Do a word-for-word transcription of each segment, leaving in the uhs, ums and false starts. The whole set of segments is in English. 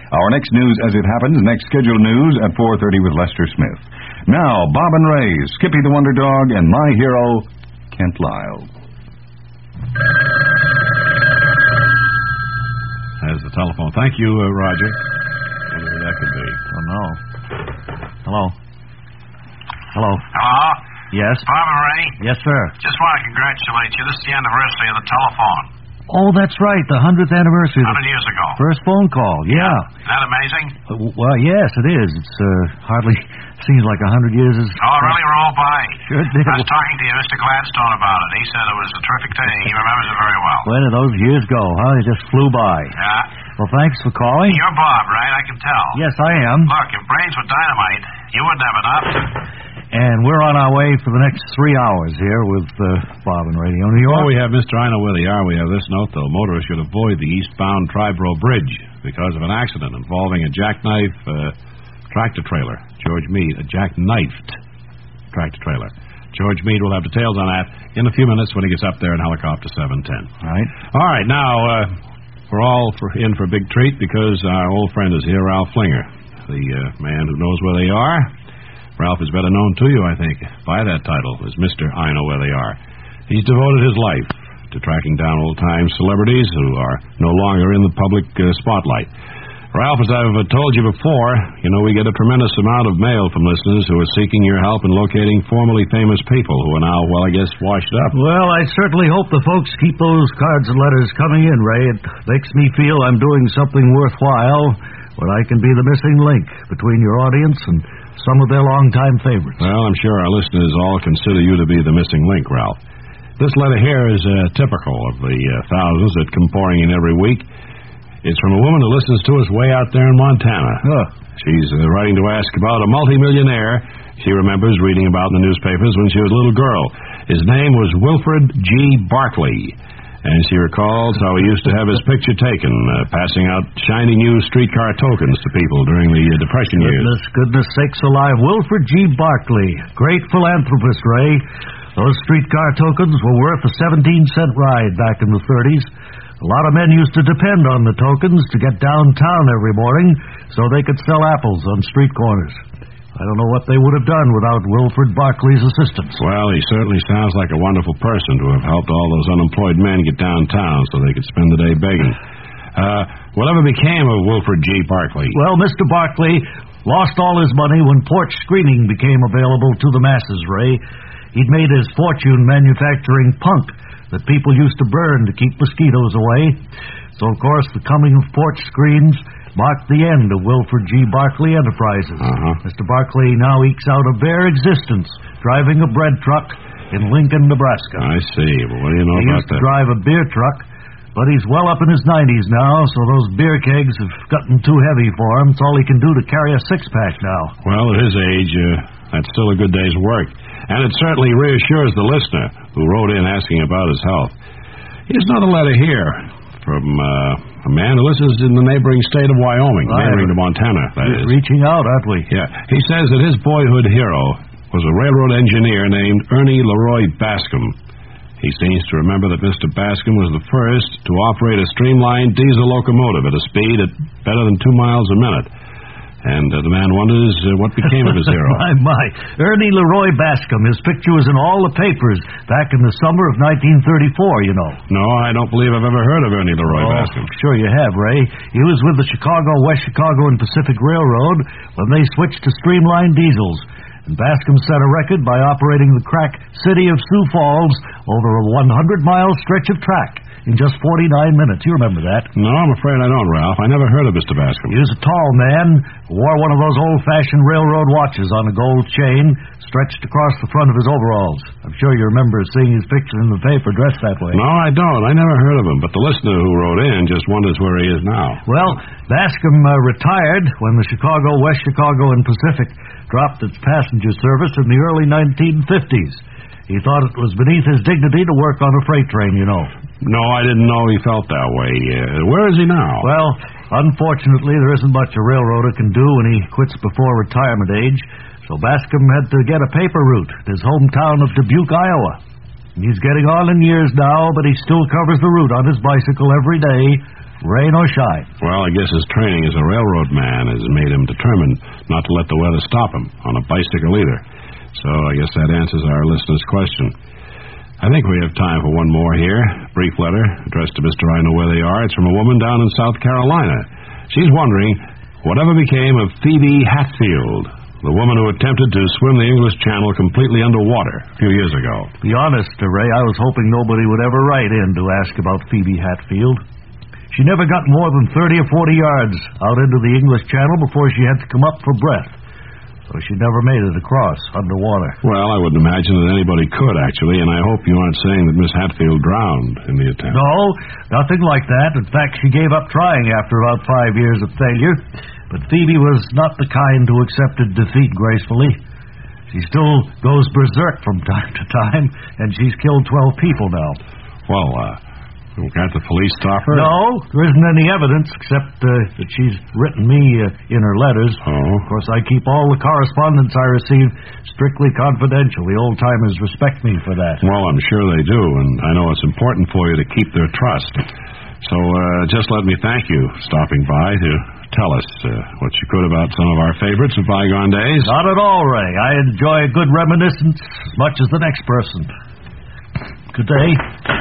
Our next news as it happens, next scheduled news at four thirty with Lester Smith. Now, Bob and Ray, Skippy the Wonder Dog, and my hero, Kent Lyle. There's the telephone. Thank you, uh, Roger. Wonder who that could be. Oh, no. Hello? Hello? Hello? Yes? Bob and Ray? Yes, sir. Just want to congratulate you. This is the anniversary of the telephone. Oh, that's right, the hundredth anniversary. one hundred years ago. First phone call, yeah. Isn't that amazing? Uh, well, yes, it is. It's uh, hardly seems like a hundred years is... Oh, it really rolled by. Sure did. I was talking to you, Mister Gladstone, about it. He said it was a terrific day. He remembers it very well. Where did those years go, huh? They just flew by. Yeah. Well, thanks for calling. You're Bob, right? I can tell. Yes, I am. Look, if brains were dynamite, you wouldn't have enough. And we're on our way for the next three hours here with uh, Bob and Radio New York. Oh, we have Mister I know where they are. We have this note, though. Motorists should avoid the eastbound Triborough Bridge because of an accident involving a jackknife uh, tractor trailer. George Meade, a jackknifed tractor trailer. George Meade will have details on that in a few minutes when he gets up there in helicopter seven ten. All right. All right, now, uh, we're all for, in for a big treat because our old friend is here, Ralph Flinger, the uh, man who knows where they are. Ralph is better known to you, I think, by that title, as Mister I Know Where They Are. He's devoted his life to tracking down old-time celebrities who are no longer in the public uh, spotlight. Ralph, as I've uh, told you before, you know, we get a tremendous amount of mail from listeners who are seeking your help in locating formerly famous people who are now, well, I guess, washed up. Well, I certainly hope the folks keep those cards and letters coming in, Ray. It makes me feel I'm doing something worthwhile when I can be the missing link between your audience and some of their longtime favorites. Well, I'm sure our listeners all consider you to be the missing link, Ralph. This letter here is uh, typical of the uh, thousands that come pouring in every week. It's from a woman who listens to us way out there in Montana. Huh. She's uh, writing to ask about a multimillionaire she remembers reading about in the newspapers when she was a little girl. His name was Wilfred G. Barclay. And she recalls how he used to have his picture taken, uh, passing out shiny new streetcar tokens to people during the uh, Depression years. Goodness, goodness sakes alive. Wilfred G. Barclay, great philanthropist, Ray. Those streetcar tokens were worth a seventeen-cent ride back in the thirties. A lot of men used to depend on the tokens to get downtown every morning so they could sell apples on street corners. I don't know what they would have done without Wilfred Barclay's assistance. Well, he certainly sounds like a wonderful person to have helped all those unemployed men get downtown so they could spend the day begging. Uh, whatever became of Wilfred G. Barclay? Well, Mister Barclay lost all his money when porch screening became available to the masses, Ray. He'd made his fortune manufacturing punk that people used to burn to keep mosquitoes away. So, of course, the coming of porch screens marked the end of Wilfred G. Barclay Enterprises. Uh-huh. Mister Barclay now ekes out a bare existence driving a bread truck in Lincoln, Nebraska. I see. Well, what do you know he about used to that? drive a beer truck, but he's well up in his nineties now, so those beer kegs have gotten too heavy for him. It's all he can do to carry a six-pack now. Well, at his age, uh, that's still a good day's work. And it certainly reassures the listener who wrote in asking about his health. Here's another letter here from uh, a man who listens in the neighboring state of Wyoming, Right. neighboring to Montana, that is. Reaching out, aren't we? Yeah. He says that his boyhood hero was a railroad engineer named Ernie Leroy Bascom. He seems to remember that Mister Bascom was the first to operate a streamlined diesel locomotive at a speed at better than two miles a minute. And uh, the man wonders uh, what became of his hero. my, my. Ernie Leroy Bascom. His picture was in all the papers back in the summer of nineteen thirty-four, you know. No, I don't believe I've ever heard of Ernie Leroy oh, Bascom. Sure you have, Ray. He was with the Chicago, West Chicago and Pacific Railroad when they switched to streamlined diesels. And Bascom set a record by operating the crack city of Sioux Falls over a one hundred mile stretch of track in just forty-nine minutes. You remember that? No, I'm afraid I don't, Ralph. I never heard of Mister Bascom. He was a tall man, wore one of those old-fashioned railroad watches on a gold chain stretched across the front of his overalls. I'm sure you remember seeing his picture in the paper dressed that way. No, I don't. I never heard of him. But the listener who wrote in just wonders where he is now. Well, Bascom uh, retired when the Chicago, West Chicago, and Pacific dropped its passenger service in the early nineteen fifties. He thought it was beneath his dignity to work on a freight train, you know. No, I didn't know he felt that way. Uh, where is he now? Well, unfortunately, there isn't much a railroader can do when he quits before retirement age, so Bascom had to get a paper route to his hometown of Dubuque, Iowa. And he's getting on in years now, but he still covers the route on his bicycle every day, rain or shine. Well, I guess his training as a railroad man has made him determined not to let the weather stop him, on a bicycle either. So I guess that answers our listener's question. I think we have time for one more here. Brief letter addressed to Mister I Know Where They Are. It's from a woman down in South Carolina. She's wondering, whatever became of Phoebe Hatfield, the woman who attempted to swim the English Channel completely underwater a few years ago? To be honest, Ray, I was hoping nobody would ever write in to ask about Phoebe Hatfield. She never got more than thirty or forty yards out into the English Channel before she had to come up for breath. So she never made it across underwater. Well, I wouldn't imagine that anybody could, actually, and I hope you aren't saying that Miss Hatfield drowned in the attempt. No, nothing like that. In fact, she gave up trying after about five years of failure. But Phoebe was not the kind who accepted defeat gracefully. She still goes berserk from time to time, and she's killed twelve people now. Well, uh, can't the police stop her? No, there isn't any evidence except uh, that she's written me uh, in her letters. Oh. Of course, I keep all the correspondence I receive strictly confidential. The old-timers respect me for that. Well, I'm sure they do, and I know it's important for you to keep their trust. So uh, just let me thank you for stopping by to tell us uh, what you could about some of our favorites of bygone days. Not at all, Ray. I enjoy a good reminiscence as much as the next person. Good day.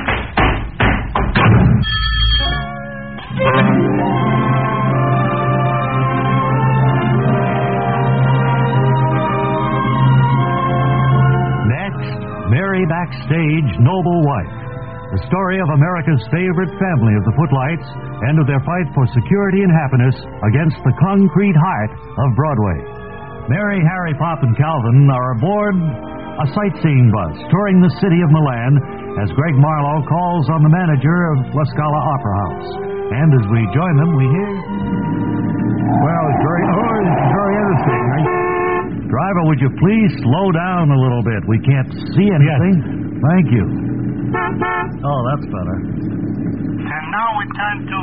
Next, Mary Backstage, Noble Wife. The story of America's favorite family of the Footlights and of their fight for security and happiness against the concrete heart of Broadway. Mary, Harry, Pop, and Calvin are aboard a sightseeing bus touring the city of Milan as Greg Marlowe calls on the manager of La Scala Opera House. And as we join them, we hear... Well, it's very, oh, it's very interesting. I... Driver, would you please slow down a little bit? We can't see anything. Yes. Thank you. Oh, that's better. And now we turn to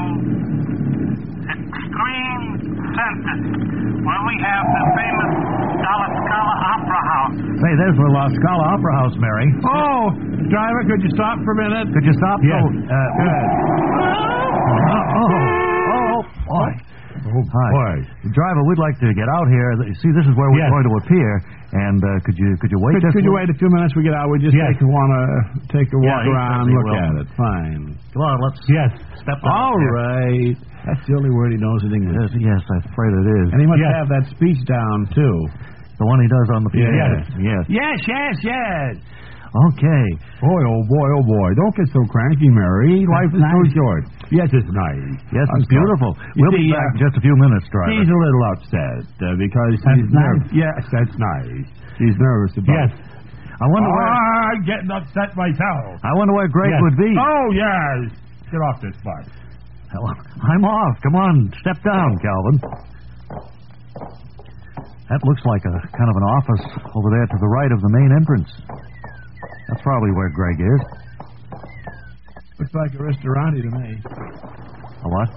Extreme Center, where we have the famous La Scala Opera House. Say, there's the La Scala Opera House, Mary. Oh, driver, could you stop for a minute? Could you stop? Yes. Oh, uh, Good. Oh, oh, oh, boy. Oh, Hi. boy. Driver, we'd like to get out here. See, this is where we're Yes. going to appear. And uh, could you could you wait Could, just could a you little- wait a few minutes? We get out. We just Yes. take, want to take a walk Yeah, you around, certainly look will. at it. Fine. Come on, let's Yes. step down. All here. right. That's the only word he knows in English. Yes, yes, I'm afraid it is. And he must Yes. have that speech down, too. The one he does on the piano. Yes. Yes. Yes, yes, yes. Okay. Boy, oh boy, oh boy. Don't get so cranky, Mary. Life is so nice. short. Yes, it's nice. Yes, I'm it's beautiful. sorry. You We'll be see, back uh, in just a few minutes, driver. She's a little upset uh, because That's she's nice. nervous. Yes, that's nice. She's nervous about Yes. I wonder where I'm getting upset myself. I wonder where Greg Yes. would be. Oh, yes. Get off this bus. Well, I'm off. Come on, step down, Calvin. That looks like a kind of an office over there to the right of the main entrance. That's probably where Greg is. Looks like a restaurant to me. A what?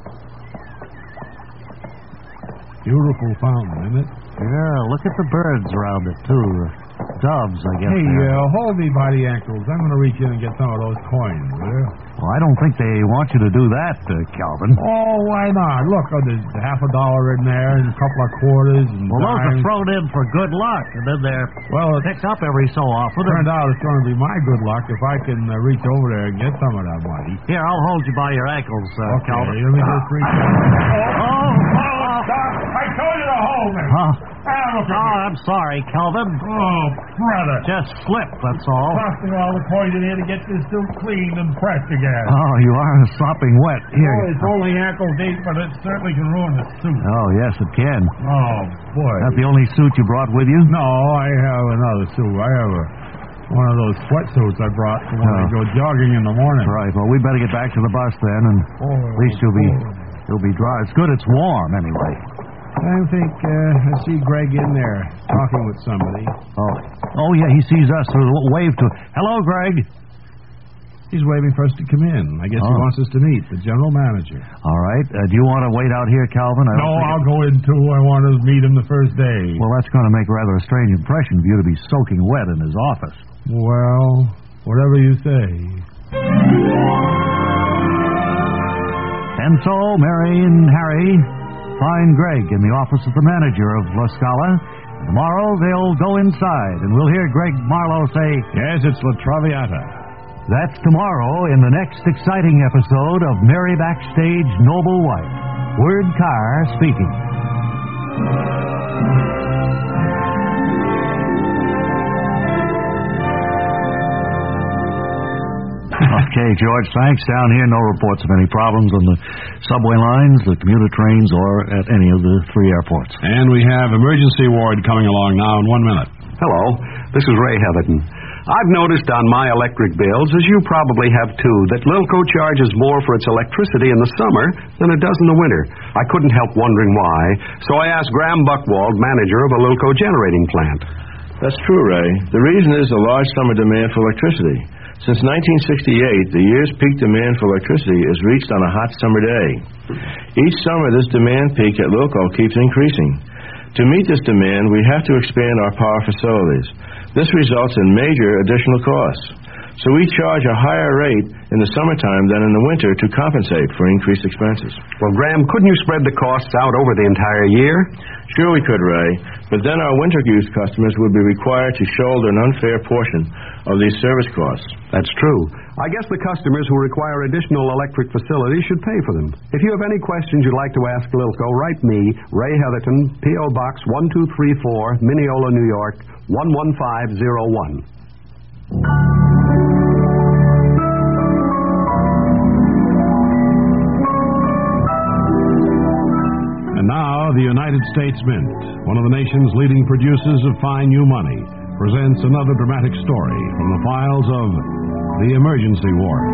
Beautiful fountain, isn't it? Yeah, look at the birds around it, too. Doves, I guess. Hey, they're- uh, hold me by the ankles. I'm going to reach in and get some of those coins, will you? Well, I don't think they want you to do that, uh, Calvin. Oh, why not? Look, oh, there's half a dollar in there and a couple of quarters and Well, those are dimes. thrown in for good luck, and then they're Well, it picked up every so often. turned out it's going to be my good luck if I can uh, reach over there and get some of that money. Here, I'll hold you by your ankles, uh, Okay, Calvin. let me just reach in. Oh, oh, I told you to hold me. oh, Ah, look at oh, me. I'm sorry, Calvin. Oh, brother. Just slipped, that's all. Tossing all the coins in here to get this suit cleaned and pressed again. Oh, you are sopping wet. Here. Oh, it's only ankle deep, but it certainly can ruin the suit. Oh, yes, it can. Oh, boy. That's the only suit you brought with you? No, I have another suit. I have a, one of those sweatsuits I brought for when I Oh. go jogging in the morning. Right, well, we better get back to the bus then, and Oh, at least you'll be oh. you'll be dry. It's good it's warm, anyway. I think uh, I see Greg in there talking with somebody. Oh, oh yeah, he sees us, so we'll wave to Hello, Greg. He's waiting for us to come in. I guess he Oh. wants us to meet the general manager. All right. Uh, do you want to wait out here, Calvin? I No, don't think I'll go in too. I want to meet him the first day. Well, that's going to make rather a strange impression for you to be soaking wet in his office. Well, whatever you say. And so Mary and Harry find Greg in the office of the manager of La Scala. Tomorrow they'll go inside, and we'll hear Greg Marlowe say, Yes, it's La Traviata. That's tomorrow in the next exciting episode of Mary Backstage Noble Wife. Word Carr speaking. Okay, George, thanks. Down here, no reports of any problems on the subway lines, the commuter trains, or at any of the three airports. And we have emergency ward coming along now in one minute. Hello, this is Ray Heatherton. I've noticed on my electric bills, as you probably have too, that Lilco charges more for its electricity in the summer than it does in the winter. I couldn't help wondering why, so I asked Graham Buckwald, manager of a Lilco generating plant. That's true, Ray. The reason is the large summer demand for electricity. Since nineteen sixty-eight, the year's peak demand for electricity is reached on a hot summer day. Each summer, this demand peak at Lilco keeps increasing. To meet this demand, we have to expand our power facilities. This results in major additional costs. So we charge a higher rate in the summertime than in the winter to compensate for increased expenses. Well, Graham, couldn't you spread the costs out over the entire year? Sure we could, Ray, but then our winter use customers would be required to shoulder an unfair portion of these service costs. That's true. I guess the customers who require additional electric facilities should pay for them. If you have any questions you'd like to ask Lilco, write me, Ray Heatherton, P O. Box one two three four, Mineola, New York, one one five zero one. And now, the United States Mint, one of the nation's leading producers of fine new money, presents another dramatic story from the files of the Emergency Ward.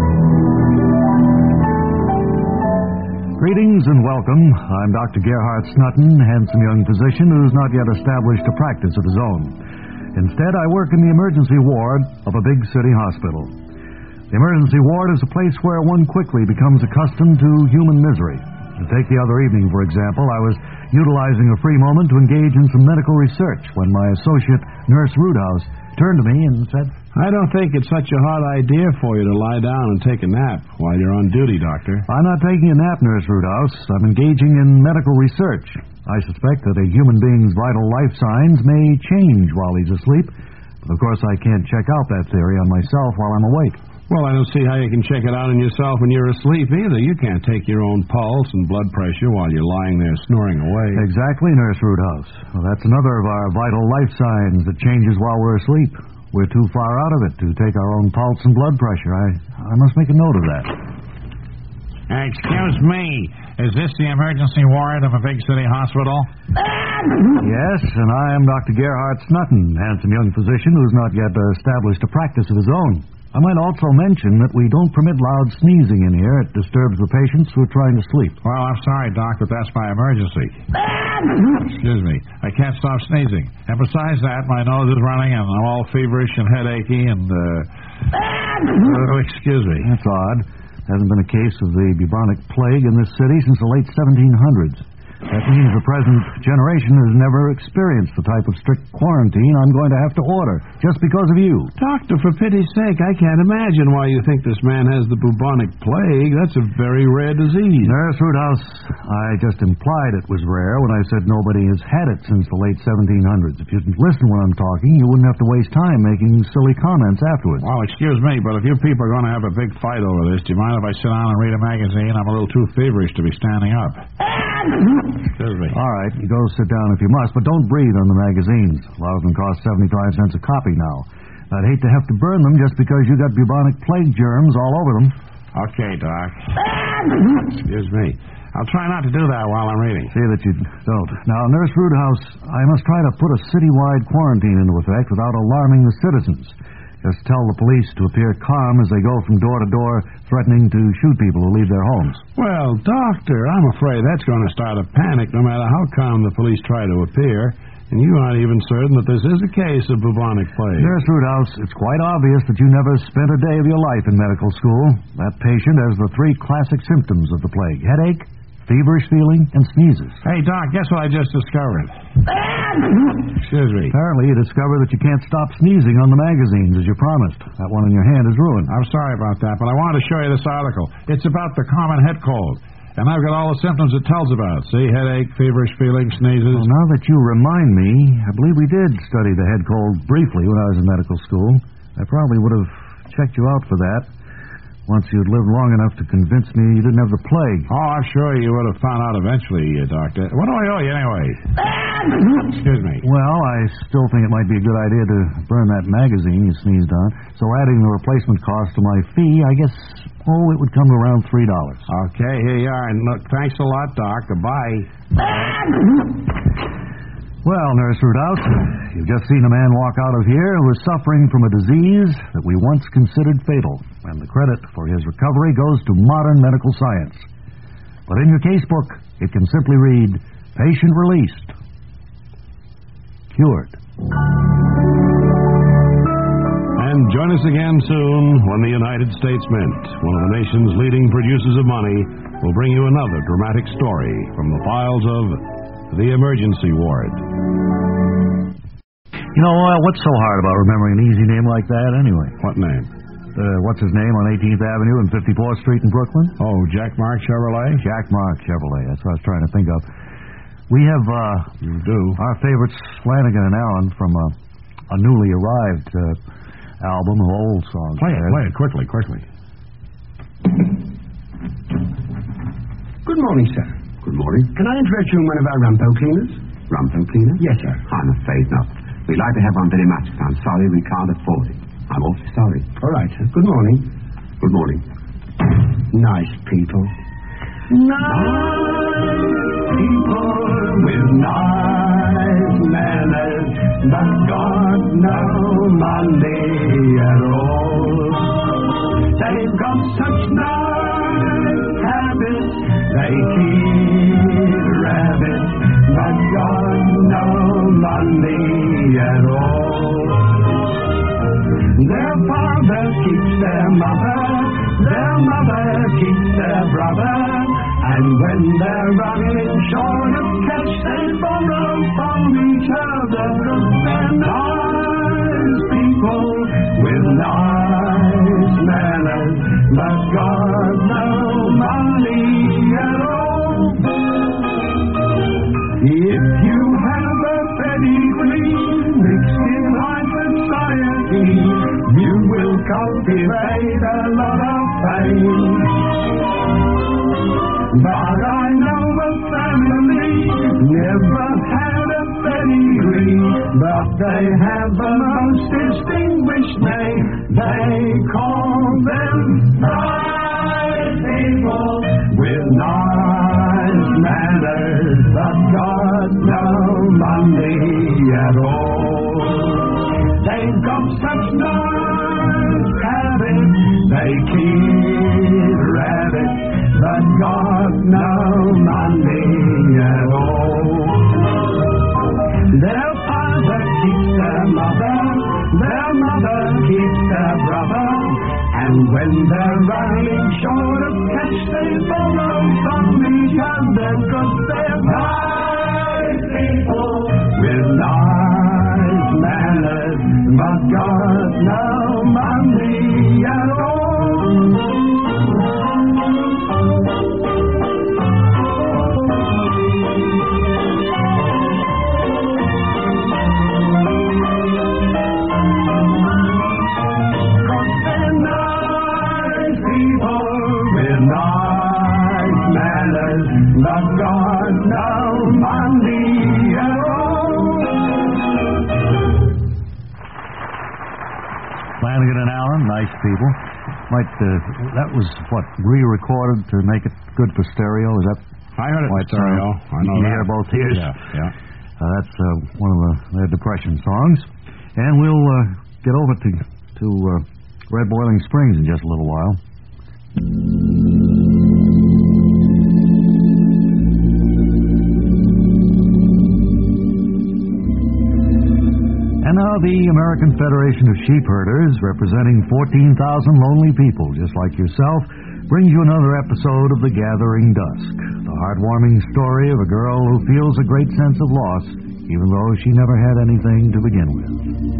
Greetings and welcome. I'm Doctor Gerhard Snutton, handsome young physician who's not yet established a practice of his own. Instead, I work in the emergency ward of a big city hospital. The emergency ward is a place where one quickly becomes accustomed to human misery. Take the other evening, for example. I was utilizing a free moment to engage in some medical research when my associate, Nurse Roothouse, turned to me and said, I don't think it's such a hard idea for you to lie down and take a nap while you're on duty, Doctor. I'm not taking a nap, Nurse Roothouse. I'm engaging in medical research. I suspect that a human being's vital life signs may change while he's asleep. But of course, I can't check out that theory on myself while I'm awake. Well, I don't see how you can check it out on yourself when you're asleep either. You can't take your own pulse and blood pressure while you're lying there snoring away. Exactly, Nurse Roothouse. Well, that's another of our vital life signs that changes while we're asleep. We're too far out of it to take our own pulse and blood pressure. I, I must make a note of that. Excuse me. Is this the emergency ward of a big city hospital? Yes, and I am Doctor Gerhard Snutton, handsome young physician who's not yet established a practice of his own. I might also mention that we don't permit loud sneezing in here. It disturbs the patients who are trying to sleep. Well, I'm sorry, Doc, but that's my emergency. Excuse me. I can't stop sneezing. And besides that, my nose is running, and I'm all feverish and headachy, and, uh... uh excuse me. That's odd. Hasn't been a case of the bubonic plague in this city since the late seventeen hundreds. That means the present generation has never experienced the type of strict quarantine I'm going to have to order, just because of you. Doctor, for pity's sake, I can't imagine why you think this man has the bubonic plague. That's a very rare disease. Nurse Roothouse, I just implied it was rare when I said nobody has had it since the late seventeen hundreds. If you'd listen when I'm talking, you wouldn't have to waste time making silly comments afterwards. Well, excuse me, but if you people are going to have a big fight over this, do you mind if I sit down and read a magazine? I'm a little too feverish to be standing up. Excuse me. All right, you go sit down if you must, but don't breathe on the magazines. A lot of them cost seventy-five cents a copy now. I'd hate to have to burn them just because you got bubonic plague germs all over them. Okay, Doc. Excuse me. I'll try not to do that while I'm reading. See that you don't. Now, Nurse Roothouse, I must try to put a citywide quarantine into effect without alarming the citizens. Just tell the police to appear calm as they go from door to door, threatening to shoot people who leave their homes. Well, Doctor, I'm afraid that's going to start a panic no matter how calm the police try to appear. And you aren't even certain that this is a case of bubonic plague. Nurse Roothouse, it's quite obvious that you never spent a day of your life in medical school. That patient has the three classic symptoms of the plague: headache, feverish feeling, and sneezes. Hey, Doc, guess what I just discovered? Excuse me. Apparently, you discover that you can't stop sneezing on the magazines as you promised. That one in your hand is ruined. I'm sorry about that, but I wanted to show you this article. It's about the common head cold. And I've got all the symptoms it tells about. See, headache, feverish feeling, sneezes. Well, now that you remind me, I believe we did study the head cold briefly when I was in medical school. I probably would have checked you out for that once you'd lived long enough to convince me you didn't have the plague. Oh, I'm sure you would have found out eventually, uh, Doctor. What do I owe you anyway? Excuse me. Well, I still think it might be a good idea to burn that magazine you sneezed on. So adding the replacement cost to my fee, I guess, oh, it would come to around three dollars. Okay, here you are. And look, thanks a lot, Doc. Goodbye. Well, Nurse Rudolph, you've just seen a man walk out of here who is suffering from a disease that we once considered fatal, and the credit for his recovery goes to modern medical science. But in your casebook, it can simply read, patient released, cured. And join us again soon when the United States Mint, one of the nation's leading producers of money, will bring you another dramatic story from the files of the emergency ward. You know, uh, what's so hard about remembering an easy name like that anyway? What name? Uh, what's his name on eighteenth Avenue and fifty-fourth Street in Brooklyn? Oh, Jack Mark Chevrolet? Jack Mark Chevrolet. That's what I was trying to think of. We have, uh... You do? Our favorites, Flanagan and Allen, from a, a newly arrived uh, album of old songs. Play it, play it, quickly, quickly. Good morning, sir. Good morning. Can I interest you in one of our Rampo cleaners? Rampo cleaner? Yes, sir. I'm afraid not. We'd like to have one very much, but I'm sorry we can't afford it. I'm awfully sorry. All right, sir. Good morning. Good morning. Nice people. Nice people with nice manners, but got no money at all. They've got such nice habits, they keep rabbits, but got no money at all. Their father keeps their mother, their mother keeps their brother, and when they're running short of cash, they borrow from each other. They're nice people with nice manners, but got no money at all. If you have a pedigree mixed in high society, you will cultivate a lot of fame. But I know a family never had a pedigree, but they have a most distinguished name. They call them nice people with nice manners, but got no money at all. They've got such nice habits, they keep rabbits, but got no money at all. Their father keeps their mother, their mother keeps their brother, and when they're running short of cash, they borrow from each other, 'cause they're nice people with nice manners, but got no money at all. But got no money at all. Flanagan and Allen, nice people. Might uh, that was what re-recorded to make it good for stereo. Is that? I heard it why in stereo. Uh, I know you that. hear both ears. Yeah, yeah. Uh, that's uh, one of the, their Depression songs, and we'll uh, get over to to uh, Red Boiling Springs in just a little while. And now the American Federation of Sheep Herders, representing fourteen thousand lonely people just like yourself, brings you another episode of The Gathering Dusk, the heartwarming story of a girl who feels a great sense of loss, even though she never had anything to begin with.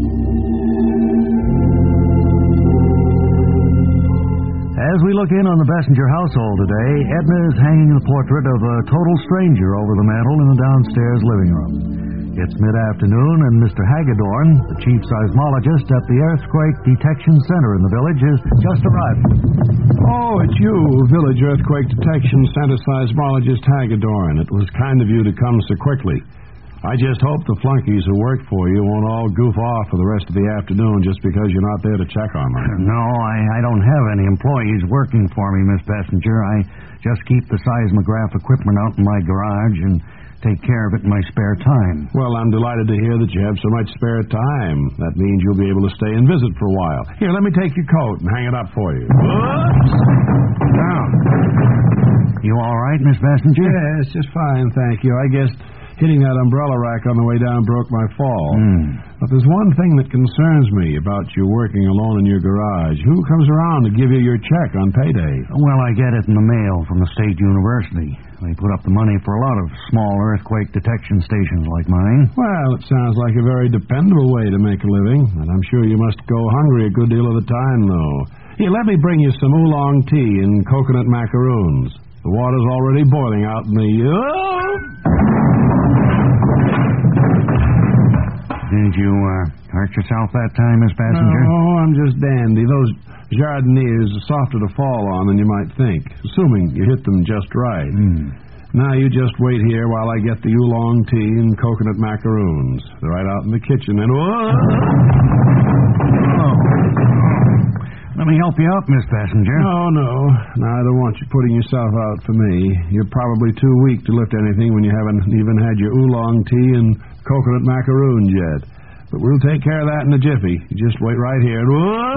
As we look in on the Bessinger household today, Edna is hanging the portrait of a total stranger over the mantel in the downstairs living room. It's mid-afternoon, and Mister Hagedorn, the chief seismologist at the Earthquake Detection Center in the village, has just arrived. Oh, it's you, Village Earthquake Detection Center seismologist Hagedorn. It was kind of you to come so quickly. I just hope the flunkies who work for you won't all goof off for the rest of the afternoon just because you're not there to check on them. No, I, I don't have any employees working for me, Miss Bessinger. I just keep the seismograph equipment out in my garage and take care of it in my spare time. Well, I'm delighted to hear that you have so much spare time. That means you'll be able to stay and visit for a while. Here, let me take your coat and hang it up for you. Whoops! Now, you all right, Miss Bessinger? Yes, just fine, thank you. I guess hitting that umbrella rack on the way down broke my fall. Mm. But there's one thing that concerns me about you working alone in your garage. Who comes around to give you your check on payday? Well, I get it in the mail from the State University. They put up the money for a lot of small earthquake detection stations like mine. Well, it sounds like a very dependable way to make a living, and I'm sure you must go hungry a good deal of the time, though. Here, let me bring you some oolong tea and coconut macaroons. The water's already boiling out in the... Oh! Did you uh, hurt yourself that time, Miss Bessinger? No, I'm just dandy. Those jardiniers are softer to fall on than you might think, assuming you hit them just right. Mm. Now you just wait here while I get the oolong tea and coconut macaroons. They're right out in the kitchen. And whoa! Oh. Let me help you up, Miss Bessinger. No, no. No, I don't want you putting yourself out for me. You're probably too weak to lift anything when you haven't even had your oolong tea and coconut macaroons yet. But we'll take care of that in a jiffy. You just wait right here. Whoa!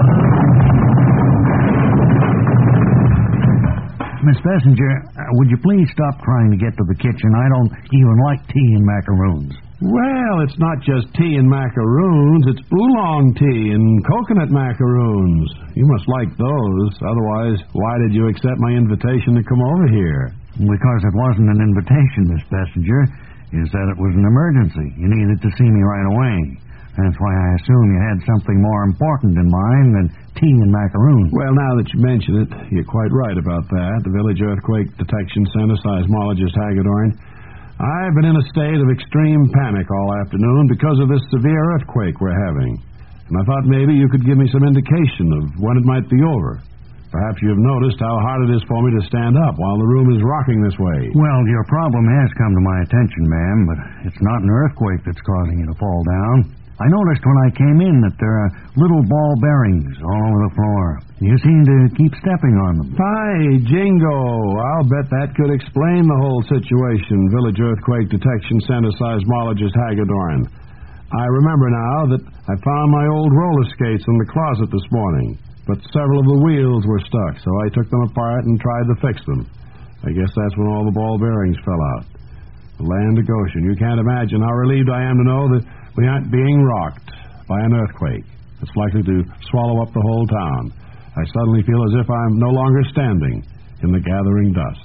Miss Bessinger, uh, would you please stop trying to get to the kitchen? I don't even like tea and macaroons. Well, it's not just tea and macaroons. It's oolong tea and coconut macaroons. You must like those. Otherwise, why did you accept my invitation to come over here? Because it wasn't an invitation, Miss Bessinger. You said it was an emergency. You needed to see me right away. That's why I assume you had something more important in mind than tea and macaroons. Well, now that you mention it, you're quite right about that. The Village Earthquake Detection Center seismologist Hagedorn. I've been in a state of extreme panic all afternoon because of this severe earthquake we're having. And I thought maybe you could give me some indication of when it might be over. Perhaps you've noticed how hard it is for me to stand up while the room is rocking this way. Well, your problem has come to my attention, ma'am, but it's not an earthquake that's causing you to fall down. I noticed when I came in that there are little ball bearings all over the floor. You seem to keep stepping on them. By jingo! I'll bet that could explain the whole situation, Village Earthquake Detection Center seismologist Hagedorn. I remember now that I found my old roller skates in the closet this morning, but several of the wheels were stuck, so I took them apart and tried to fix them. I guess that's when all the ball bearings fell out. The land of Goshen. You can't imagine how relieved I am to know that we aren't being rocked by an earthquake that's likely to swallow up the whole town. I suddenly feel as if I'm no longer standing in the gathering dusk.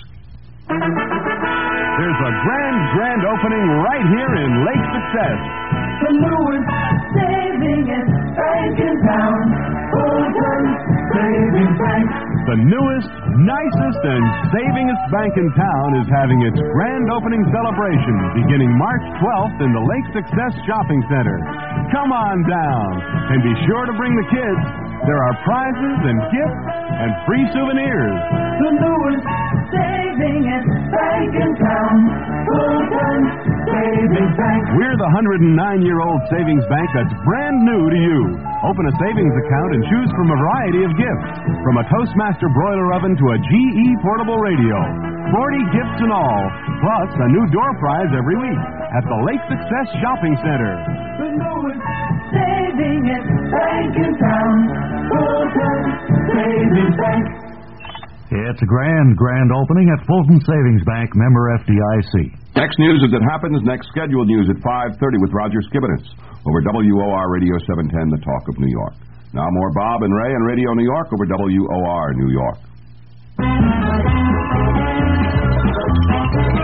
There's a grand, grand opening right here in Lake Success. The newest saving and bank in town. Fulton Savings Bank. The newest, nicest, and savingest bank in town is having its grand opening celebration beginning March twelfth in the Lake Success Shopping Center. Come on down and be sure to bring the kids. There are prizes and gifts and free souvenirs. The newest saving and bank in town. Fulton Savings Bank. We're the one hundred nine-year-old savings bank that's brand new to you. Open a savings account and choose from a variety of gifts. From a Toastmaster broiler oven to a G E portable radio. forty gifts in all, plus a new door prize every week at the Lake Success Shopping Center. The newest saving and bank in town. Fulton Savings Bank. It's a grand, grand opening at Fulton Savings Bank, member F D I C. Next news as it happens, next scheduled news at five thirty with Roger Skibbinitz over W O R Radio seven ten, The Talk of New York. Now more Bob and Ray on Radio New York over W O R New York.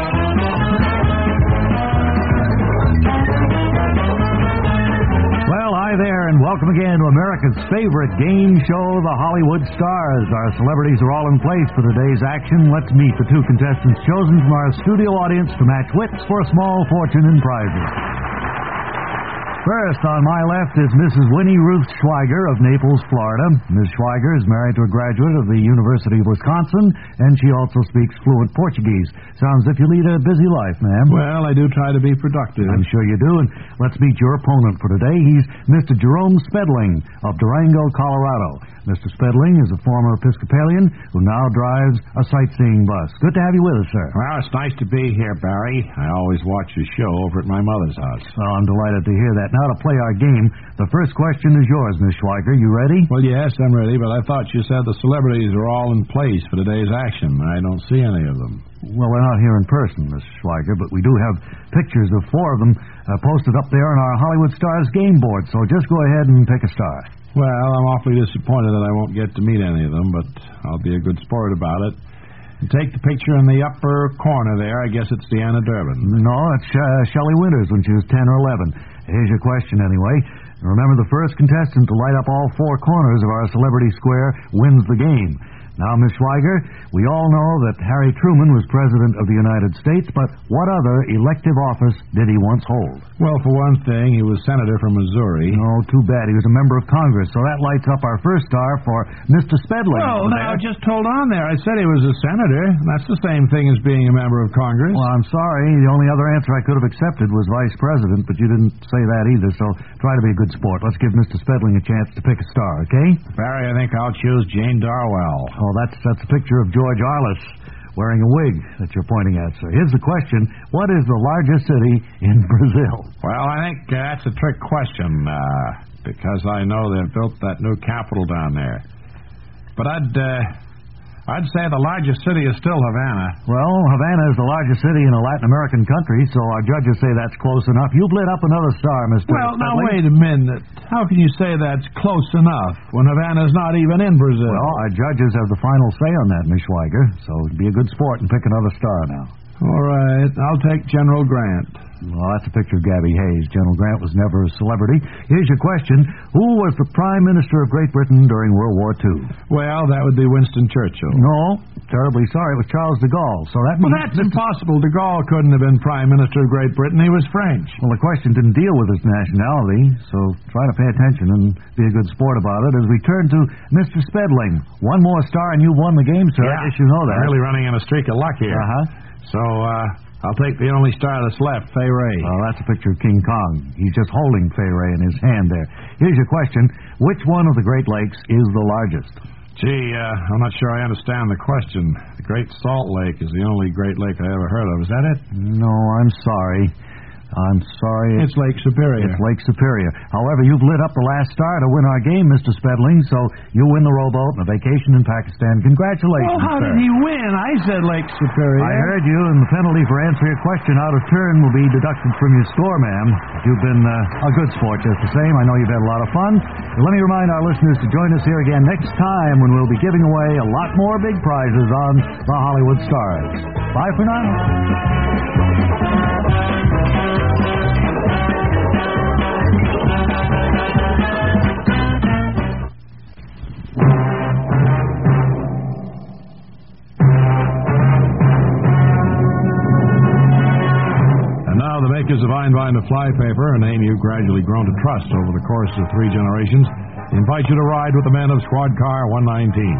welcome again to America's favorite game show, The Hollywood Stars. Our celebrities are all in place for today's action. Let's meet the two contestants chosen from our studio audience to match wits for a small fortune in prizes. First, on my left is Missus Winnie Ruth Schweiger of Naples, Florida. Miz Schweiger is married to a graduate of the University of Wisconsin, and she also speaks fluent Portuguese. Sounds as if you lead a busy life, ma'am. Well, I do try to be productive. I'm sure you do, and let's meet your opponent for today. He's Mister Jerome Spedling of Durango, Colorado. Mister Spedling is a former Episcopalian who now drives a sightseeing bus. Good to have you with us, sir. Well, it's nice to be here, Barry. I always watch your show over at my mother's house. Well, I'm delighted to hear that. Now to play our game, the first question is yours, Miss Schweiger. You ready? Well, yes, I'm ready, but I thought you said the celebrities are all in place for today's action. I don't see any of them. Well, they're not here in person, Miss Schweiger, but we do have pictures of four of them uh, posted up there on our Hollywood Stars game board, so just go ahead and pick a star. Well, I'm awfully disappointed that I won't get to meet any of them, but I'll be a good sport about it. And take the picture in the upper corner there. I guess it's Deanna Durbin. No, it's uh, Shelley Winters when she was ten or eleven. Here's your question, anyway. Remember, the first contestant to light up all four corners of our celebrity square wins the game. Now, Miss Schweiger, we all know that Harry Truman was President of the United States, but what other elective office did he once hold? Well, for one thing, he was Senator from Missouri. Oh, too bad. He was a member of Congress, so that lights up our first star for Mister Spedling. Well, now, just hold on there. I said he was a senator. That's the same thing as being a member of Congress. Well, I'm sorry. The only other answer I could have accepted was vice president, but you didn't say that either, so try to be a good sport. Let's give Mister Spedling a chance to pick a star, okay? Barry, I think I'll choose Jane Darwell. Oh, that's that's a picture of George Arliss wearing a wig that you're pointing at, sir. Here's the question. What is the largest city in Brazil? Well, I think uh, that's a trick question, uh, because I know they've built that new capital down there. But I'd... Uh, I'd say the largest city is still Havana. Well, Havana is the largest city in a Latin American country, so our judges say that's close enough. You've lit up another star, Mister Well, Spedling. now, wait a minute. How can you say that's close enough when Havana's not even in Brazil? Well, our judges have the final say on that, Miss Schweiger, so be a good sport and pick another star now. All right. I'll take General Grant. Well, that's a picture of Gabby Hayes. General Grant was never a celebrity. Here's your question. Who was the Prime Minister of Great Britain during World War Two? Well, that would be Winston Churchill. No, terribly sorry. It was Charles de Gaulle. So that means... Well, that's impossible. De Gaulle couldn't have been Prime Minister of Great Britain. He was French. Well, the question didn't deal with his nationality, so try to pay attention and be a good sport about it. As we turn to Mister Spedling. One more star and you've won the game, sir. Yeah. I guess you know that. I'm really running in a streak of luck here. Uh-huh. So, uh... I'll take the only star that's left, Fay Ray. Well, that's a picture of King Kong. He's just holding Fay Ray in his hand there. Here's your question. Which one of the Great Lakes is the largest? Gee, uh, I'm not sure I understand the question. The Great Salt Lake is the only Great Lake I ever heard of. Is that it? No, I'm sorry. I'm sorry. It's Lake Superior. It's Lake Superior. However, you've lit up the last star to win our game, Mister Spedling, so you win the rowboat and a vacation in Pakistan. Congratulations, Well, how sir. did he win? I said Lake Superior. I heard you, and the penalty for answering your question out of turn will be deducted from your score, ma'am. You've been uh, a good sport just the same. I know you've had a lot of fun. But let me remind our listeners to join us here again next time when we'll be giving away a lot more big prizes on the Hollywood Stars. Bye for now. Makers of Einbein Fly Paper, a name you've gradually grown to trust over the course of three generations, invite you to ride with the men of Squad Car one nineteen.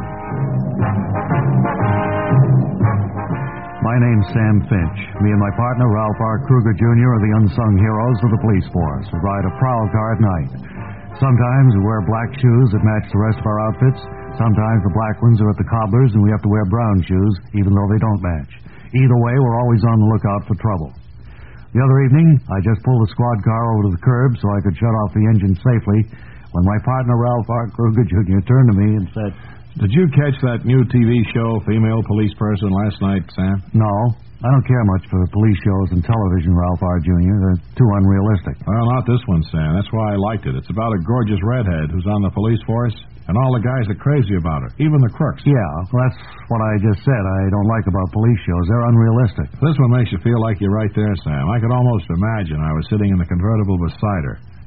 My name's Sam Finch. Me and my partner, Ralph R. Kruger, Junior, are the unsung heroes of the police force. We ride a prowl car at night. Sometimes we wear black shoes that match the rest of our outfits. Sometimes the black ones are at the cobblers and we have to wear brown shoes, even though they don't match. Either way, we're always on the lookout for trouble. The other evening, I just pulled the squad car over to the curb so I could shut off the engine safely when my partner, Ralph R. Kruger, Junior, turned to me and said, Did you catch that new T V show, Female Police Person, last night, Sam? No. I don't care much for police shows and television, Ralph R. Junior They're too unrealistic. Well, not this one, Sam. That's why I liked it. It's about a gorgeous redhead who's on the police force, and all the guys are crazy about her, even the crooks. Yeah, well, that's what I just said I don't like about police shows. They're unrealistic. This one makes you feel like you're right there, Sam. I could almost imagine I was sitting in the convertible beside her,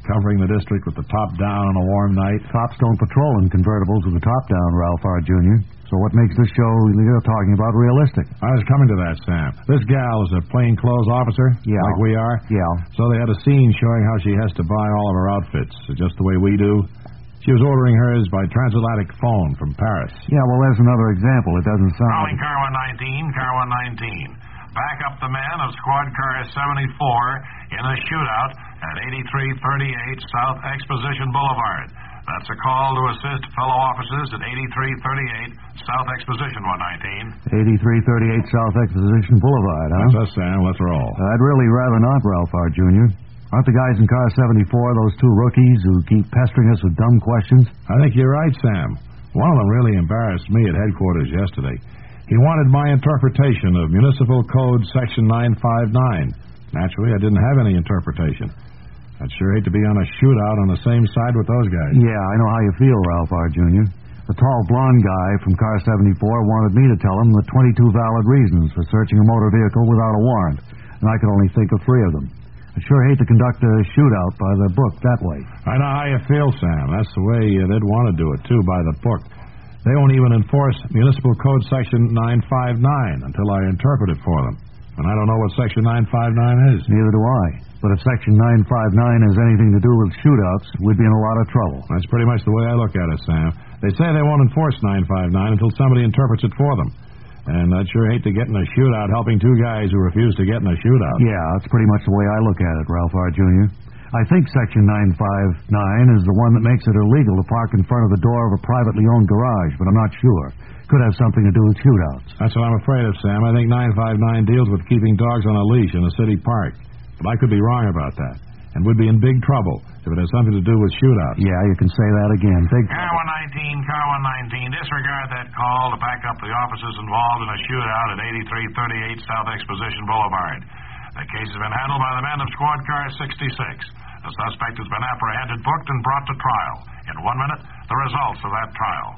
covering the district with the top down on a warm night. Cops don't patrol in convertibles with the top down, Ralph R. Junior So what makes this show you're talking about realistic? I was coming to that, Sam. This gal is a plainclothes officer, Yeah. like we are. Yeah. So they had a scene showing how she has to buy all of her outfits, just the way we do. She was ordering hers by transatlantic phone from Paris. Yeah, well, there's another example. It doesn't sound... Calling car one nineteen, car one nineteen. Back up the man of squad car seventy-four in a shootout at eighty-three thirty-eight South Exposition Boulevard. That's a call to assist fellow officers at eighty-three thirty-eight South Exposition one nineteen. eighty-three thirty-eight South Exposition Boulevard, huh? That's us, Sam. Let's roll. I'd really rather not, Ralph R. Junior Aren't the guys in car seventy-four those two rookies who keep pestering us with dumb questions? I think you're right, Sam. One of them really embarrassed me at headquarters yesterday. He wanted my interpretation of Municipal Code Section nine five nine. Naturally, I didn't have any interpretation. I'd sure hate to be on a shootout on the same side with those guys. Yeah, I know how you feel, Ralph R. Junior The tall blonde guy from car seventy-four wanted me to tell him the twenty-two valid reasons for searching a motor vehicle without a warrant, and I could only think of three of them. I sure hate to conduct a shootout by the book that way. I know how you feel, Sam. That's the way uh, they'd want to do it, too, by the book. They won't even enforce Municipal Code Section nine five nine until I interpret it for them. And I don't know what Section nine five nine is. Neither do I. But if Section nine five nine has anything to do with shootouts, we'd be in a lot of trouble. That's pretty much the way I look at it, Sam. They say they won't enforce nine five nine until somebody interprets it for them. And I'd sure hate to get in a shootout helping two guys who refuse to get in a shootout. Yeah, that's pretty much the way I look at it, Ralph R. Junior I think Section nine five nine is the one that makes it illegal to park in front of the door of a privately owned garage, but I'm not sure. Could have something to do with shootouts. That's what I'm afraid of, Sam. I think nine five nine deals with keeping dogs on a leash in a city park. But I could be wrong about that. And we'd be in big trouble if it has something to do with shootouts. Yeah, you can say that again. Big Car one nineteen, car one nineteen. Disregard that call to back up the officers involved in a shootout at eighty-three thirty-eight South Exposition Boulevard. The case has been handled by the men of squad car sixty-six. The suspect has been apprehended, booked, and brought to trial. In one minute, the results of that trial.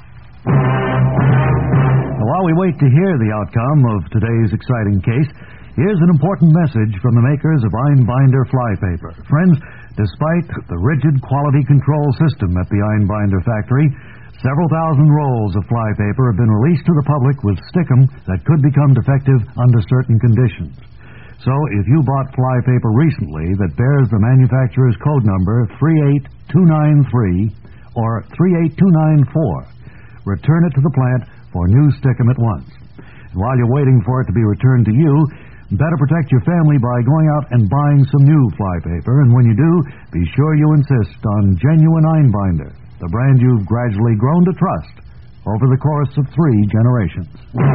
While we wait to hear the outcome of today's exciting case, here's an important message from the makers of Einbinder Flypaper. Friends, despite the rigid quality control system at the Einbinder factory, several thousand rolls of flypaper have been released to the public with stickum that could become defective under certain conditions. So if you bought flypaper recently that bears the manufacturer's code number three eight two nine three or three eight two nine four, return it to the plant for new stickum at once. And while you're waiting for it to be returned to you, better protect your family by going out and buying some new flypaper. And when you do, be sure you insist on genuine Einbinder, the brand you've gradually grown to trust over the course of three generations.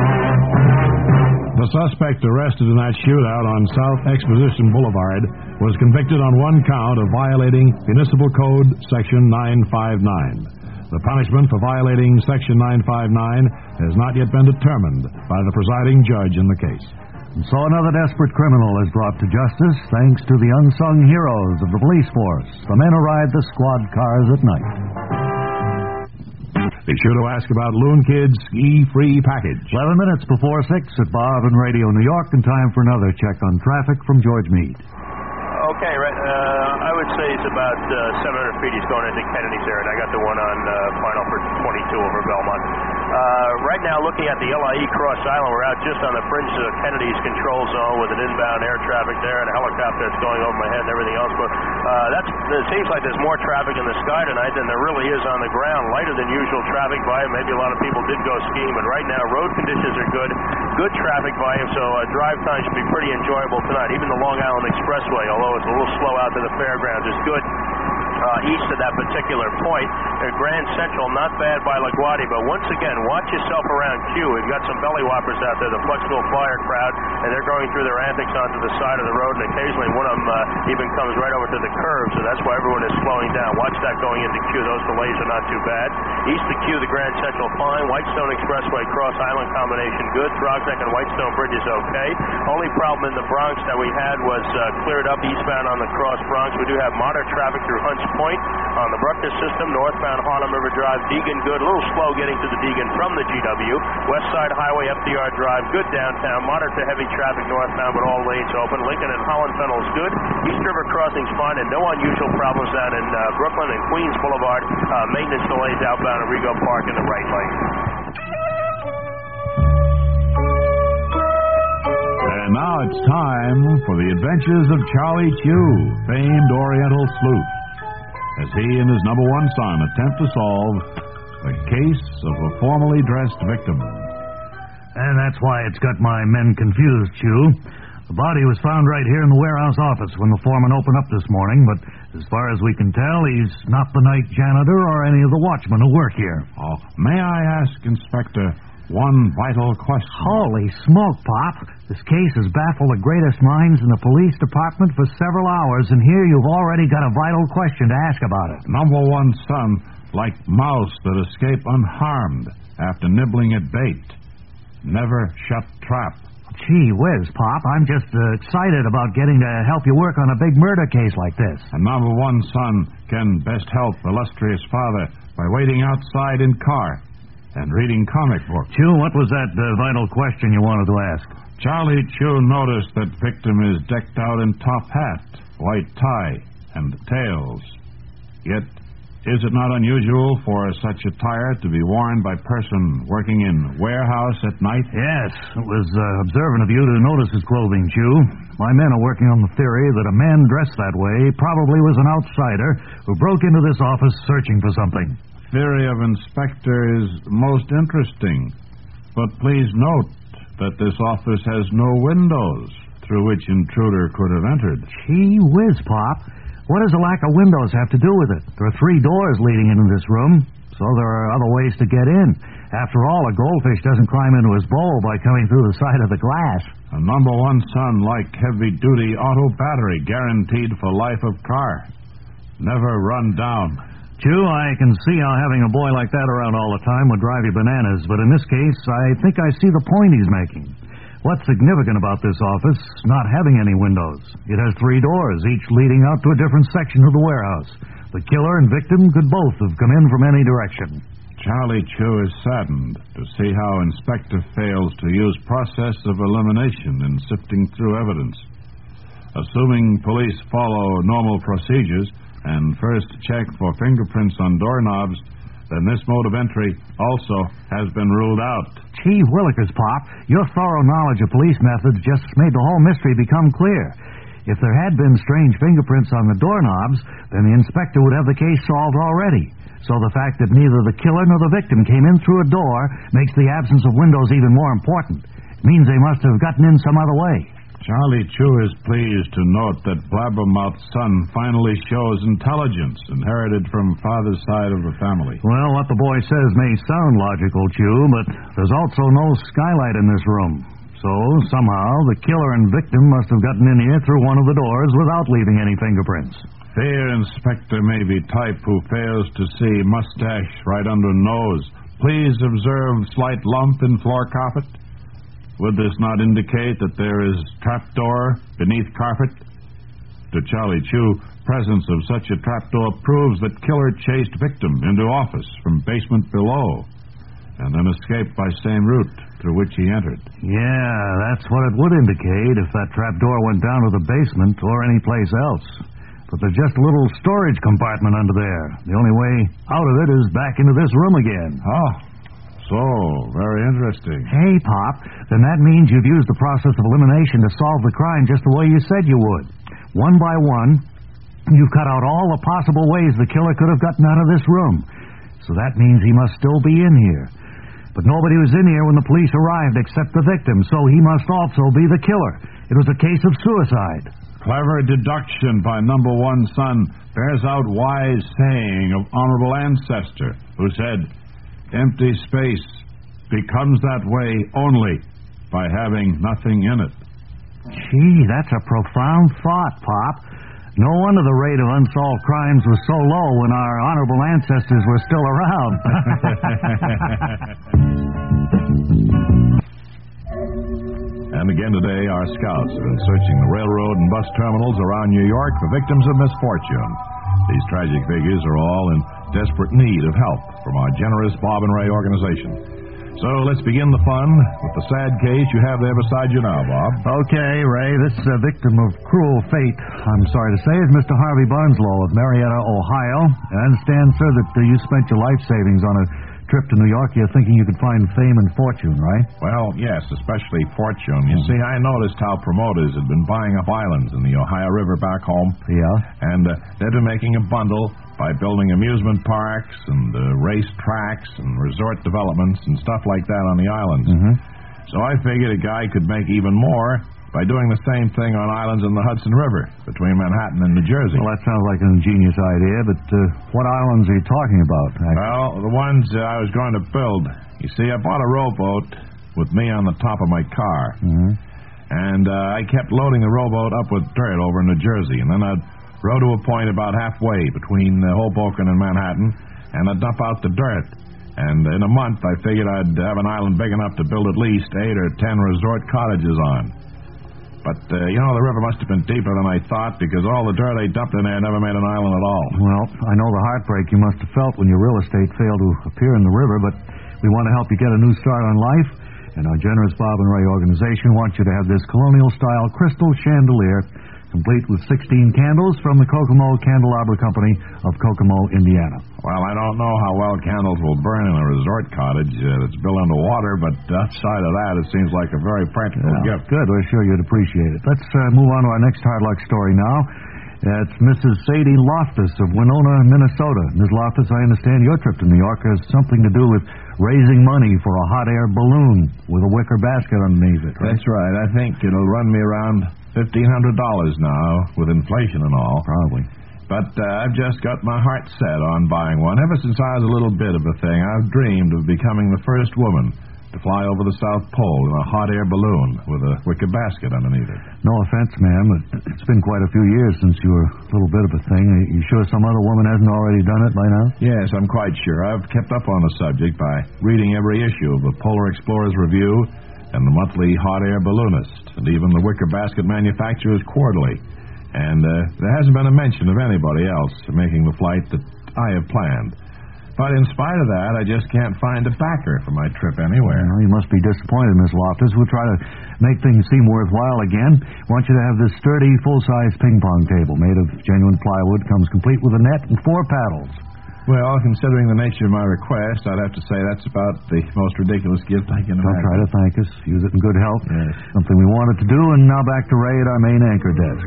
The suspect arrested in that shootout on South Exposition Boulevard was convicted on one count of violating Municipal Code Section nine five nine. The punishment for violating Section nine five nine has not yet been determined by the presiding judge in the case. And so another desperate criminal is brought to justice thanks to the unsung heroes of the police force, the men who ride the squad cars at night. Be sure to ask about Loon Kid's ski-free package. Eleven minutes before six at Bob and Radio New York, and time for another check on traffic from George Meade. Okay, right. Uh, I would say it's about uh, seven hundred feet. He's going into Kennedy's there, and I got the one on uh, final for twenty-two over Belmont. Uh, right now, looking at the L I E Cross Island, we're out just on the fringe of Kennedy's control zone with an inbound air traffic there and a helicopter that's going over my head and everything else. But uh, that's, it seems like there's more traffic in the sky tonight than there really is on the ground. Lighter than usual traffic volume. Maybe a lot of people did go skiing, but right now road conditions are good. Good traffic volume, so uh, drive time should be pretty enjoyable tonight. Even the Long Island Expressway, although it's a little slow out to the fairgrounds, is good. Uh, east of that particular point. Uh, Grand Central, not bad by LaGuardia, but once again, watch yourself around Q. We've got some belly whoppers out there, the Flexible Flyer crowd, and they're going through their antics onto the side of the road, and occasionally one of them uh, even comes right over to the curb, so that's why everyone is slowing down. Watch that going into Q. Those delays are not too bad. East of Q, the Grand Central, fine. Whitestone Expressway, Cross Island combination, good. Throgneck and Whitestone Bridge is okay. Only problem in the Bronx that we had was uh, cleared up eastbound on the Cross Bronx. We do have moderate traffic through Hunts Point. on the Bruckner system, northbound Harlem River Drive, Deegan good. A little slow getting to the Deegan from the G W. West Side Highway, F D R Drive, good downtown. Moderate to heavy traffic northbound, but all lanes open. Lincoln and Holland Tunnel is good. East River Crossing's fine, and no unusual problems down in uh, Brooklyn and Queens Boulevard. Uh, maintenance delays outbound at Rego Park in the right lane. And now it's time for the adventures of Charlie Chew, famed Oriental sleuth, as he and his number one son attempt to solve the case of a formerly dressed victim. And that's why it's got my men confused, Chew. The body was found right here in the warehouse office when the foreman opened up this morning, but as far as we can tell, he's not the night janitor or any of the watchmen who work here. Oh, may I ask, Inspector, one vital question? Holy smoke, Pop. This case has baffled the greatest minds in the police department for several hours, and here you've already got a vital question to ask about it. Number one son, like mouse that escape unharmed after nibbling at bait. Never shut trap. Gee whiz, Pop. I'm just uh, excited about getting to help you work on a big murder case like this. A number one son can best help illustrious father by waiting outside in car and reading comic books. Chew, what was that uh, vital question you wanted to ask? Charlie Chew noticed that victim is decked out in top hat, white tie, and tails. Yet, is it not unusual for such attire to be worn by person working in warehouse at night? Yes, it was uh, observant of you to notice his clothing, Chew. My men are working on the theory that a man dressed that way probably was an outsider who broke into this office searching for something. Theory of Inspector is most interesting, but please note that this office has no windows through which intruder could have entered. Gee whiz, Pop. What does a lack of windows have to do with it? There are three doors leading into this room, so there are other ways to get in. After all, a goldfish doesn't climb into his bowl by coming through the side of the glass. A number one son like heavy-duty auto battery guaranteed for life of car. Never run down. Chew, I can see how having a boy like that around all the time would drive you bananas, but in this case, I think I see the point he's making. What's significant about this office not having any windows? It has three doors, each leading out to a different section of the warehouse. The killer and victim could both have come in from any direction. Charlie Chew is saddened to see how Inspector fails to use process of elimination in sifting through evidence. Assuming police follow normal procedures and first check for fingerprints on doorknobs, then this mode of entry also has been ruled out. Gee willikers, Pop. Your thorough knowledge of police methods just made the whole mystery become clear. If there had been strange fingerprints on the doorknobs, then the inspector would have the case solved already. So the fact that neither the killer nor the victim came in through a door makes the absence of windows even more important. It means they must have gotten in some other way. Charlie Chew is pleased to note that Blabbermouth's son finally shows intelligence inherited from father's side of the family. Well, what the boy says may sound logical, Chew, but there's also no skylight in this room. So, somehow, the killer and victim must have gotten in here through one of the doors without leaving any fingerprints. Fair Inspector may be type who fails to see mustache right under nose. Please observe slight lump in floor carpet. Would this not indicate that there is trapdoor beneath carpet? To Charlie Chew, presence of such a trapdoor proves that killer chased victim into office from basement below, and then escaped by same route through which he entered. Yeah, that's what it would indicate if that trapdoor went down to the basement or any place else. But there's just a little storage compartment under there. The only way out of it is back into this room again. Oh. So, very interesting. Hey, Pop, then that means you've used the process of elimination to solve the crime just the way you said you would. One by one, you've cut out all the possible ways the killer could have gotten out of this room. So that means he must still be in here. But nobody was in here when the police arrived except the victim, so he must also be the killer. It was a case of suicide. Clever deduction by number one son bears out wise saying of honorable ancestor who said, empty space becomes that way only by having nothing in it. Gee, that's a profound thought, Pop. No wonder the rate of unsolved crimes was so low when our honorable ancestors were still around. And again today, our scouts have been searching the railroad and bus terminals around New York for victims of misfortune. These tragic figures are all in desperate need of help from our generous Bob and Ray organization. So let's begin the fun with the sad case you have there beside you now, Bob. Okay, Ray, this uh, victim of cruel fate, I'm sorry to say, is Mister Harvey Barnslow of Marietta, Ohio. I understand, sir, that uh, you spent your life savings on a trip to New York. You're thinking you could find fame and fortune, right? Well, yes, especially fortune. You see, I noticed how promoters had been buying up islands in the Ohio River back home. Yeah? And uh, they'd been making a bundle by building amusement parks and uh, race tracks and resort developments and stuff like that on the islands. Mm-hmm. So I figured a guy could make even more by doing the same thing on islands in the Hudson River between Manhattan and New Jersey. Well, that sounds like an ingenious idea, but uh, what islands are you talking about? Actually? Well, the ones uh, I was going to build. You see, I bought a rowboat with me on the top of my car. Mm-hmm. And uh, I kept loading the rowboat up with dirt over in New Jersey, and then I'd row to a point about halfway between uh, Hoboken and Manhattan, and I'd dump out the dirt. And in a month, I figured I'd have an island big enough to build at least eight or ten resort cottages on. But, uh, you know, the river must have been deeper than I thought, because all the dirt I dumped in there never made an island at all. Well, I know the heartbreak you must have felt when your real estate failed to appear in the river, but we want to help you get a new start on life, and our generous Bob and Ray organization wants you to have this colonial-style crystal chandelier, complete with sixteen candles from the Kokomo Candelabra Company of Kokomo, Indiana. Well, I don't know how well candles will burn in a resort cottage uh, that's built under water, but outside of that, it seems like a very practical Yeah, gift. Good. We're sure you'd appreciate it. Let's uh, move on to our next hard luck story now. It's Missus Sadie Loftus of Winona, Minnesota. Miz Loftus, I understand your trip to New York has something to do with raising money for a hot air balloon with a wicker basket underneath it, right? That's right. I think it'll run me around fifteen hundred dollars now, with inflation and all. Probably. But uh, I've just got my heart set on buying one. Ever since I was a little bit of a thing, I've dreamed of becoming the first woman to fly over the South Pole in a hot air balloon with a wicker basket underneath it. No offense, ma'am, but it's been quite a few years since you were a little bit of a thing. Are you sure some other woman hasn't already done it by now? Yes, I'm quite sure. I've kept up on the subject by reading every issue of the Polar Explorer's Review and the monthly Hot Air Balloonist, and even the Wicker Basket Manufacturer's Quarterly. And uh, there hasn't been a mention of anybody else making the flight that I have planned. But in spite of that, I just can't find a backer for my trip anywhere. Well, you must be disappointed, Miss Loftus. We'll try to make things seem worthwhile again. I want you to have this sturdy, full-size ping-pong table made of genuine plywood. Comes complete with a net and four paddles. Well, considering the nature of my request, I'd have to say that's about the most ridiculous gift I can Don't imagine. try to thank us. Use it in good health. Yes. Something we wanted to do, and now back to Ray at our main anchor desk.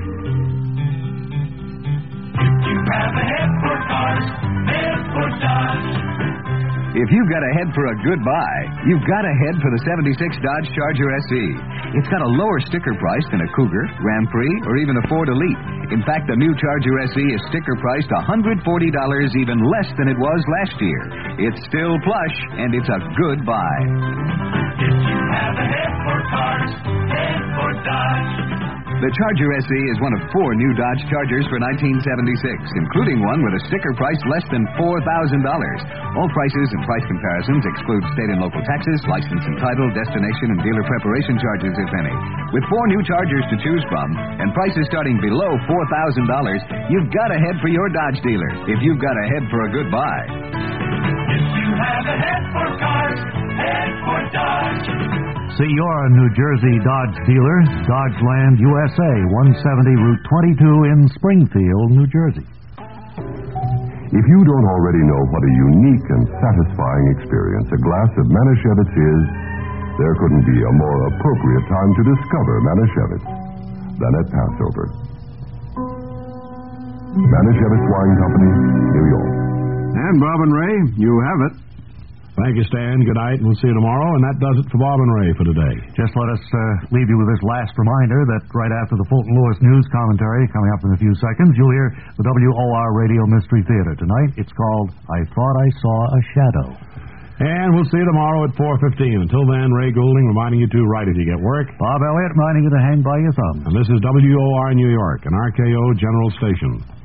You have a head for cars, head for Dodge. If you've got a head for a good buy, you've got a head for the seventy-six Dodge Charger S E. It's got a lower sticker price than a Cougar, Grand Prix, or even a Ford Elite. In fact, the new Charger S E is sticker priced one hundred forty dollars, even less than it was last year. It's still plush, and it's a good buy. If you have a head for cars, head for Dodge. The Charger S E is one of four new Dodge Chargers for nineteen seventy-six, including one with a sticker price less than four thousand dollars. All prices and price comparisons exclude state and local taxes, license and title, destination, and dealer preparation charges, if any. With four new Chargers to choose from, and prices starting below four thousand dollars, you've got a head for your Dodge dealer, if you've got a head for a good buy. If you have a head for cars, head for Dodge. See your New Jersey Dodge dealer, Dodgeland U S A, one seventy Route twenty-two in Springfield, New Jersey. If you don't already know what a unique and satisfying experience a glass of Manischewitz is, there couldn't be a more appropriate time to discover Manischewitz than at Passover. Manischewitz Wine Company, New York. And Bob and Ray, you have it. Thank you, Stan. Good night, and we'll see you tomorrow. And that does it for Bob and Ray for today. Just let us uh, leave you with this last reminder that right after the Fulton Lewis News commentary, coming up in a few seconds, you'll hear the W O R Radio Mystery Theater. Tonight, it's called I Thought I Saw a Shadow. And we'll see you tomorrow at four fifteen. Until then, Ray Goulding reminding you to write if you get work. Bob Elliott reminding you to hang by your thumbs. And this is W O R New York, an R K O General Station.